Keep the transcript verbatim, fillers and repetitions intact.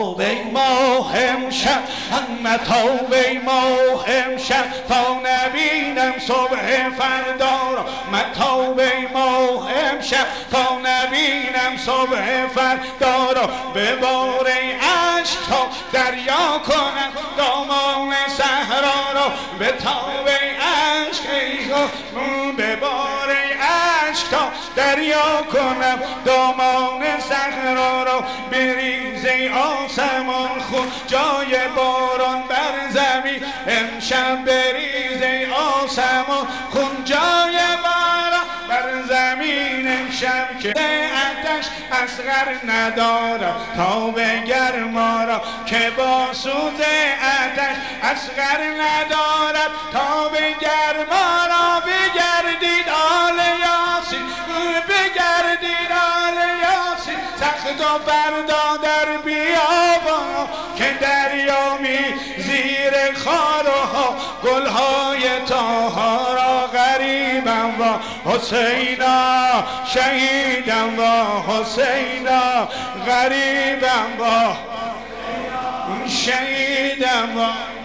توبه ماه امشب همه توبه ماه امشب تا نبینم صبح فردا را. من توبه ماه امشب تا نبینم صبح فردا را. به باره عشق تا دریا کنم دامان صحرا را. به توبه عشق به باره عشق تا دریا کنم دامان صحرا را. بریزه آسمان خود جای باران بر زمین امشب. بریزه آسمان خود جای باران بر زمین امشب. که آتش اصغر ندارم تا به گرما را. که با سوز آتش اصغر ندارم تا به گرما را. بگردید آل یاسین بگردید آل یاسین سخت و فردا در بیابان. که دریامی زیر خارها گلهای طاها را. غریبم و حسینا شهیدم و حسینا. غریبم و شهیدم و